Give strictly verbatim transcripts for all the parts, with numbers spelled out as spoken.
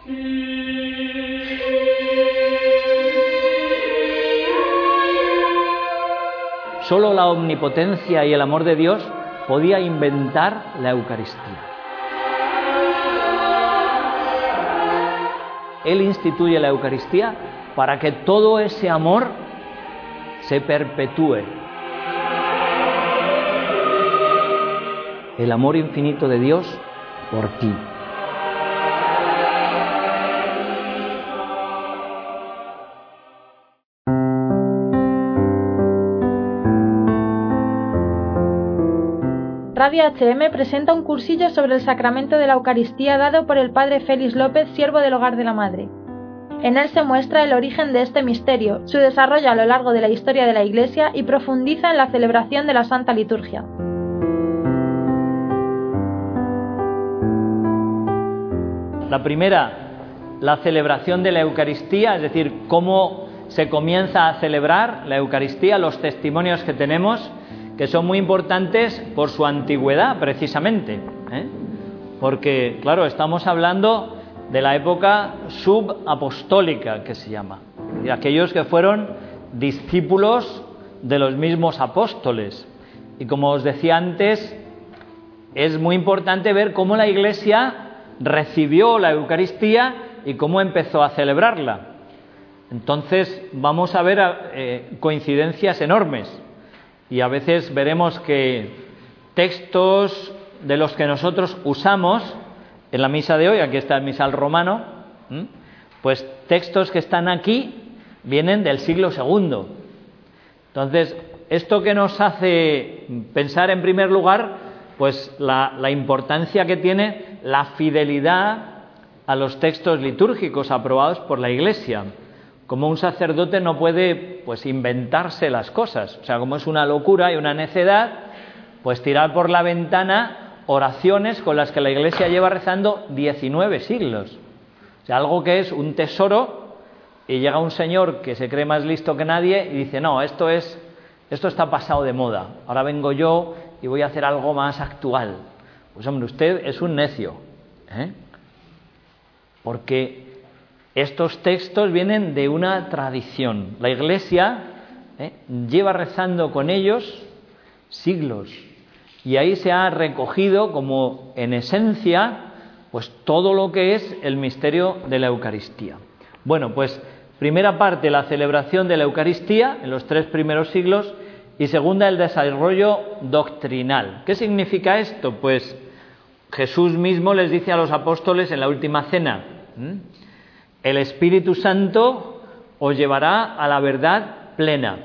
Solo la omnipotencia y el amor de Dios podía inventar la Eucaristía. Él instituye la Eucaristía para que todo ese amor se perpetúe. El amor infinito de Dios por ti. Radio H M presenta un cursillo sobre el sacramento de la Eucaristía dado por el Padre Félix López, siervo del Hogar de la Madre. En él se muestra el origen de este misterio, su desarrollo a lo largo de la historia de la Iglesia y profundiza en la celebración de la Santa Liturgia. La primera, la celebración de la Eucaristía, es decir, cómo se comienza a celebrar la Eucaristía, los testimonios que tenemos, que son muy importantes por su antigüedad, precisamente, ¿eh? Porque, claro, estamos hablando de la época subapostólica, que se llama, de aquellos que fueron discípulos de los mismos apóstoles. Y como os decía antes, es muy importante ver cómo la Iglesia recibió la Eucaristía y cómo empezó a celebrarla. Entonces vamos a ver eh, coincidencias enormes. Y a veces veremos que textos de los que nosotros usamos en la misa de hoy, aquí está el misal romano, pues textos que están aquí vienen del siglo segundo. Entonces, esto que nos hace pensar en primer lugar, pues la, la importancia que tiene la fidelidad a los textos litúrgicos aprobados por la Iglesia. Como un sacerdote no puede, pues, inventarse las cosas. O sea, como es una locura y una necedad, pues tirar por la ventana oraciones con las que la Iglesia lleva rezando diecinueve siglos. O sea, algo que es un tesoro, y llega un señor que se cree más listo que nadie y dice, no, esto es, esto está pasado de moda. Ahora vengo yo y voy a hacer algo más actual. Pues hombre, usted es un necio, ¿eh? Porque estos textos vienen de una tradición. La Iglesia ¿eh? lleva rezando con ellos siglos. Y ahí se ha recogido como en esencia pues todo lo que es el misterio de la Eucaristía. Bueno, pues primera parte, la celebración de la Eucaristía en los tres primeros siglos, y segunda, el desarrollo doctrinal. ¿Qué significa esto? Pues Jesús mismo les dice a los apóstoles en la última cena, ¿eh? El Espíritu Santo os llevará a la verdad plena.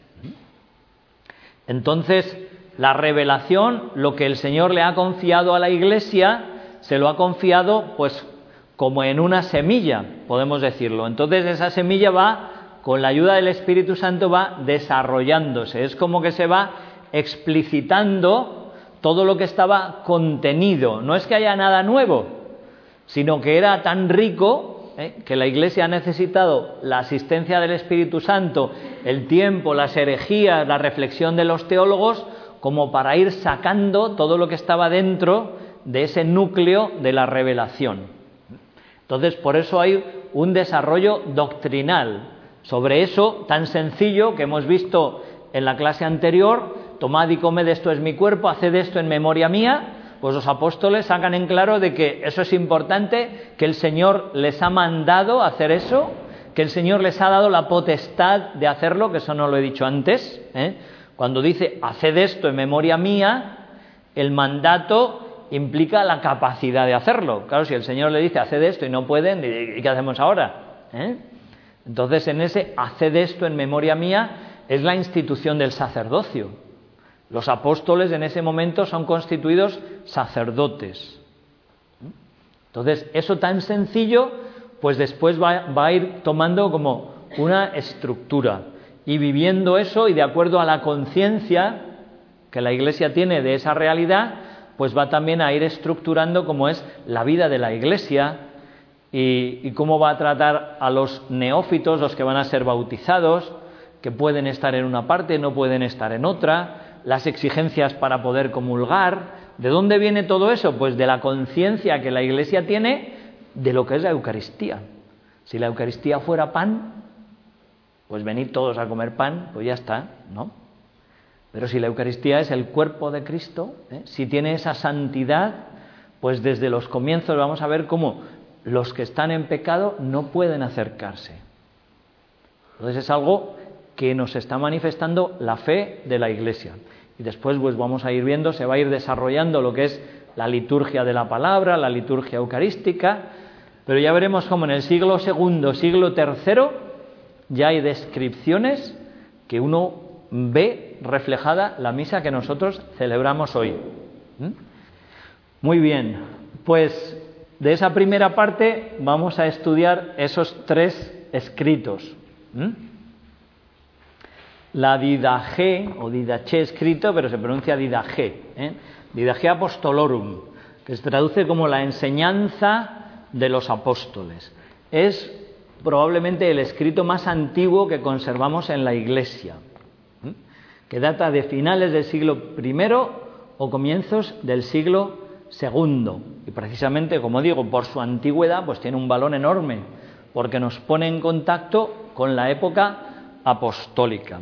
Entonces, la revelación, lo que el Señor le ha confiado a la Iglesia, se lo ha confiado pues como en una semilla, podemos decirlo. Entonces, esa semilla va, con la ayuda del Espíritu Santo, va desarrollándose. Es como que se va explicitando todo lo que estaba contenido. No es que haya nada nuevo, sino que era tan rico ¿Eh? que la Iglesia ha necesitado la asistencia del Espíritu Santo, el tiempo, las herejías, la reflexión de los teólogos, como para ir sacando todo lo que estaba dentro de ese núcleo de la revelación. Entonces, por eso hay un desarrollo doctrinal sobre eso tan sencillo que hemos visto en la clase anterior: tomad y comed, esto es mi cuerpo, haced esto en memoria mía. Pues los apóstoles sacan en claro de que eso es importante, que el Señor les ha mandado hacer eso, que el Señor les ha dado la potestad de hacerlo, que eso no lo he dicho antes, ¿eh? Cuando dice haced esto en memoria mía, el mandato implica la capacidad de hacerlo. Claro, si el Señor le dice haced esto y no pueden, ¿y qué hacemos ahora? ¿Eh? Entonces, en ese haced esto en memoria mía es la institución del sacerdocio. Los apóstoles en ese momento son constituidos sacerdotes. Entonces, eso tan sencillo, pues después va, va a ir tomando como una estructura. Y viviendo eso, y de acuerdo a la conciencia que la Iglesia tiene de esa realidad, pues va también a ir estructurando cómo es la vida de la Iglesia y, y cómo va a tratar a los neófitos, los que van a ser bautizados, que pueden estar en una parte, no pueden estar en otra, las exigencias para poder comulgar. ¿De dónde viene todo eso? Pues de la conciencia que la Iglesia tiene de lo que es la Eucaristía. Si la Eucaristía fuera pan, pues venid todos a comer pan, pues ya está, ¿no? Pero si la Eucaristía es el cuerpo de Cristo, ¿eh? si tiene esa santidad, pues desde los comienzos vamos a ver cómo los que están en pecado no pueden acercarse. Entonces es algo que nos está manifestando la fe de la Iglesia. Y después pues vamos a ir viendo, se va a ir desarrollando lo que es la liturgia de la palabra, la liturgia eucarística, pero ya veremos cómo en el siglo segundo, siglo tercero, ya hay descripciones que uno ve reflejada la misa que nosotros celebramos hoy. ¿Mm? Muy bien, pues de esa primera parte vamos a estudiar esos tres escritos. ¿Mm? La Didache, o Didache escrito, pero se pronuncia Didache, ¿eh? Didache Apostolorum, que se traduce como la enseñanza de los apóstoles. Es probablemente el escrito más antiguo que conservamos en la Iglesia, ¿eh? que data de finales del siglo primero o comienzos del siglo segundo. Y precisamente, como digo, por su antigüedad, pues tiene un valor enorme, porque nos pone en contacto con la época apostólica.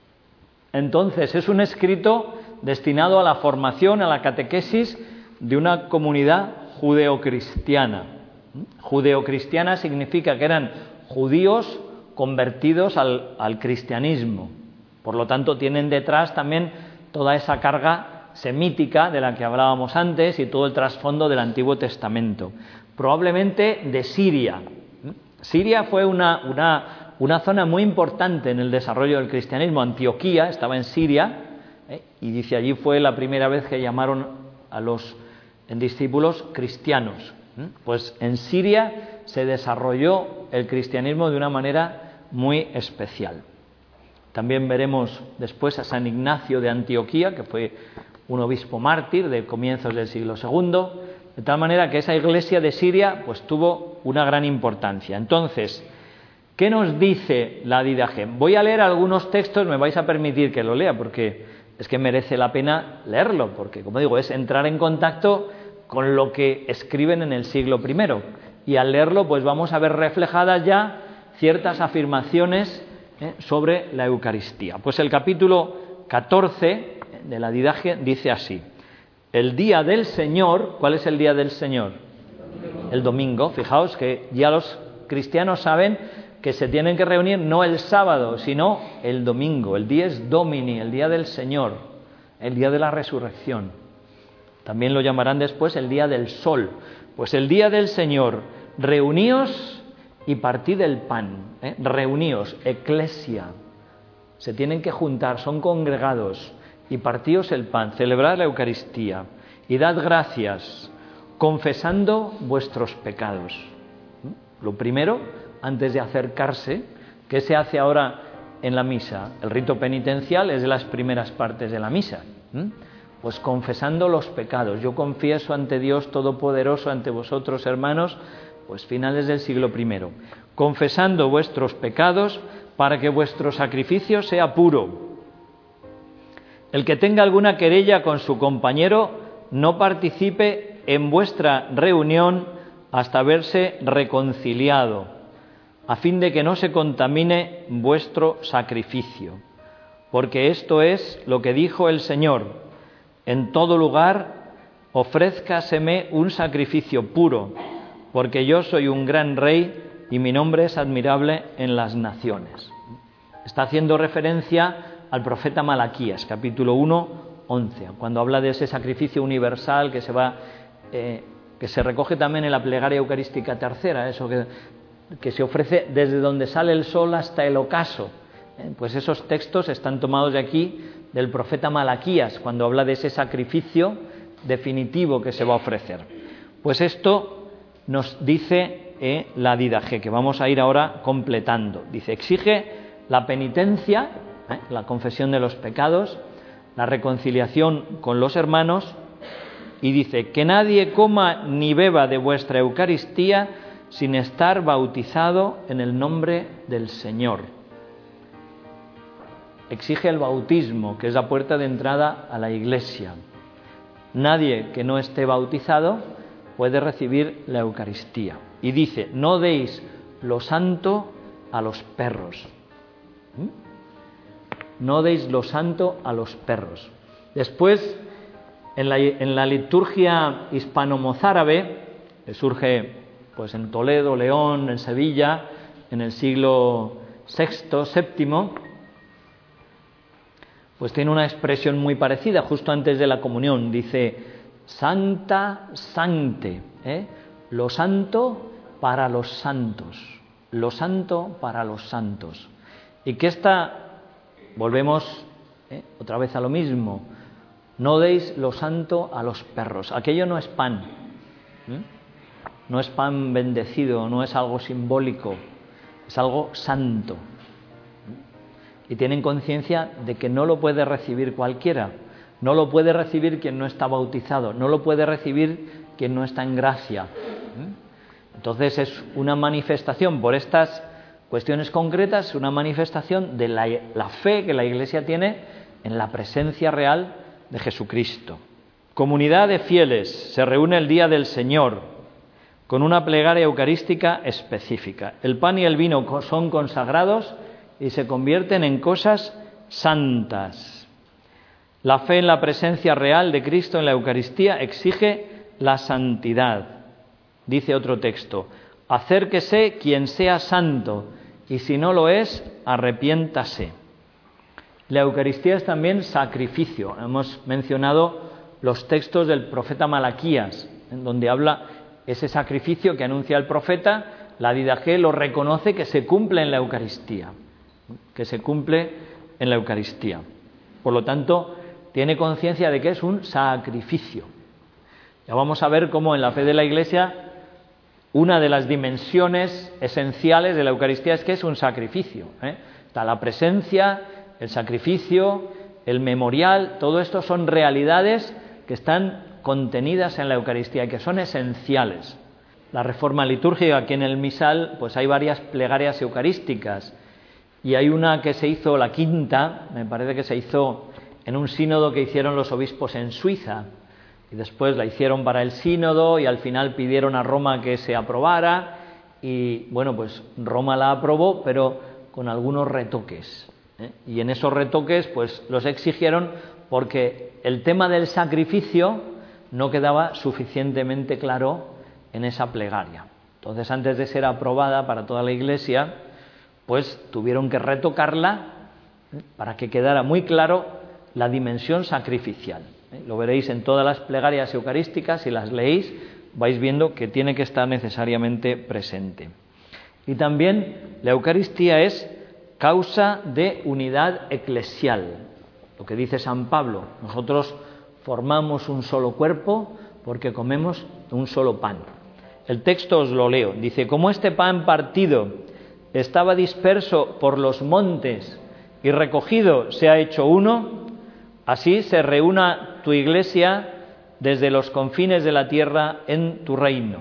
Entonces, es un escrito destinado a la formación, a la catequesis de una comunidad judeocristiana. Judeocristiana significa que eran judíos convertidos al, al cristianismo. Por lo tanto, tienen detrás también toda esa carga semítica de la que hablábamos antes y todo el trasfondo del Antiguo Testamento. Probablemente de Siria. Siria fue una... una Una zona muy importante en el desarrollo del cristianismo. Antioquía estaba en Siria, ¿eh? y dice allí fue la primera vez que llamaron a los discípulos cristianos. ¿eh? Pues en Siria se desarrolló el cristianismo de una manera muy especial. También veremos después a San Ignacio de Antioquía, que fue un obispo mártir de comienzos del siglo segundo, de tal manera que esa iglesia de Siria pues tuvo una gran importancia. Entonces, ¿qué nos dice la Didache? Voy a leer algunos textos, me vais a permitir que lo lea, porque es que merece la pena leerlo, porque, como digo, es entrar en contacto con lo que escriben en el siglo primero. Y al leerlo, pues vamos a ver reflejadas ya ciertas afirmaciones ¿eh? sobre la Eucaristía. Pues el capítulo catorce de la Didache dice así: el día del Señor, ¿cuál es el día del Señor? El domingo. Fijaos que ya los cristianos saben que se tienen que reunir no el sábado, sino el domingo. El dies Domini, el día del Señor, el día de la resurrección. También lo llamarán después el día del sol. Pues el día del Señor, reuníos y partid el pan. ¿eh? Reuníos, eclesia. Se tienen que juntar, son congregados. Y partíos el pan, celebrad la Eucaristía. Y dad gracias, confesando vuestros pecados. ¿eh? Lo primero, antes de acercarse, ¿qué se hace ahora en la misa? El rito penitencial es de las primeras partes de la misa. ¿Mm? Pues confesando los pecados. Yo confieso ante Dios Todopoderoso, ante vosotros, hermanos, pues finales del siglo primero. Confesando vuestros pecados para que vuestro sacrificio sea puro. El que tenga alguna querella con su compañero no participe en vuestra reunión hasta haberse reconciliado, a fin de que no se contamine vuestro sacrificio. Porque esto es lo que dijo el Señor: en todo lugar ofrézcaseme un sacrificio puro, porque yo soy un gran rey y mi nombre es admirable en las naciones. Está haciendo referencia al profeta Malaquías, capítulo uno, once, cuando habla de ese sacrificio universal que se va, eh, que se recoge también en la plegaria eucarística tercera, eso que que se ofrece desde donde sale el sol hasta el ocaso. ¿Eh? Pues esos textos están tomados de aquí, del profeta Malaquías, cuando habla de ese sacrificio definitivo que se va a ofrecer. Pues esto nos dice eh, la Didache, que vamos a ir ahora completando. Dice, exige la penitencia, ¿eh? la confesión de los pecados, la reconciliación con los hermanos, y dice, que nadie coma ni beba de vuestra Eucaristía sin estar bautizado en el nombre del Señor. Exige el bautismo, que es la puerta de entrada a la Iglesia. Nadie que no esté bautizado puede recibir la Eucaristía. Y dice, no deis lo santo a los perros. ¿Mm? No deis lo santo a los perros. Después, en la, en la liturgia hispano-mozárabe, que surge pues, en Toledo, León, en Sevilla, en el siglo sexto, séptimo, pues tiene una expresión muy parecida, justo antes de la comunión. Dice, Santa Sancte, ¿eh? Lo santo para los santos. Lo santo para los santos. Y que esta, volvemos ¿eh? otra vez a lo mismo, no deis lo santo a los perros. Aquello no es pan, ¿eh? No es pan bendecido, no es algo simbólico, es algo santo. Y tienen conciencia de que no lo puede recibir cualquiera, no lo puede recibir quien no está bautizado, no lo puede recibir quien no está en gracia. Entonces es una manifestación, por estas cuestiones concretas, una manifestación de la, la fe que la Iglesia tiene en la presencia real de Jesucristo. Comunidad de fieles se reúne el día del Señor con una plegaria eucarística específica. El pan y el vino son consagrados y se convierten en cosas santas. La fe en la presencia real de Cristo en la Eucaristía exige la santidad. Dice otro texto, acérquese quien sea santo, y si no lo es, arrepiéntase. La Eucaristía es también sacrificio. Hemos mencionado los textos del profeta Malaquías, en donde habla ese sacrificio que anuncia el profeta, la Didaché lo reconoce que se cumple en la Eucaristía, que se cumple en la Eucaristía. Por lo tanto, tiene conciencia de que es un sacrificio. Ya vamos a ver cómo en la fe de la Iglesia una de las dimensiones esenciales de la Eucaristía es que es un sacrificio, ¿eh? Está la presencia, el sacrificio, el memorial, todo esto son realidades que están contenidas en la Eucaristía y que son esenciales. La reforma litúrgica, aquí en el misal, pues hay varias plegarias eucarísticas y hay una que se hizo, la quinta, me parece que se hizo en un sínodo que hicieron los obispos en Suiza. Y después la hicieron para el sínodo y al final pidieron a Roma que se aprobara y bueno, pues Roma la aprobó, pero con algunos retoques, ¿eh? Y en esos retoques pues los exigieron porque el tema del sacrificio no quedaba suficientemente claro en esa plegaria. Entonces, antes de ser aprobada para toda la Iglesia, pues tuvieron que retocarla, ¿eh? para que quedara muy claro la dimensión sacrificial. Lo veréis en todas las plegarias eucarísticas, si las leéis, vais viendo que tiene que estar necesariamente presente. Y también la Eucaristía es causa de unidad eclesial, lo que dice San Pablo, nosotros formamos un solo cuerpo porque comemos un solo pan. El texto os lo leo, dice, como este pan partido estaba disperso por los montes y recogido se ha hecho uno, así se reúna tu Iglesia desde los confines de la tierra en tu reino.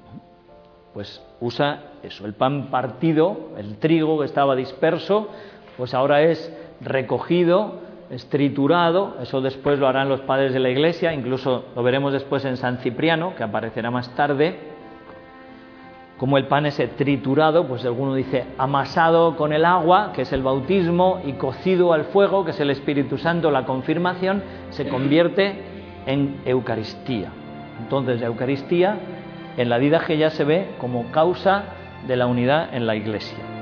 Pues usa eso, el pan partido, el trigo que estaba disperso, pues ahora es recogido, es triturado, eso después lo harán los padres de la Iglesia, incluso lo veremos después en San Cipriano, que aparecerá más tarde, como el pan ese triturado, pues alguno dice amasado con el agua, que es el bautismo, y cocido al fuego, que es el Espíritu Santo, la confirmación, se convierte en Eucaristía. Entonces la Eucaristía en la Didaché ya se ve como causa de la unidad en la Iglesia.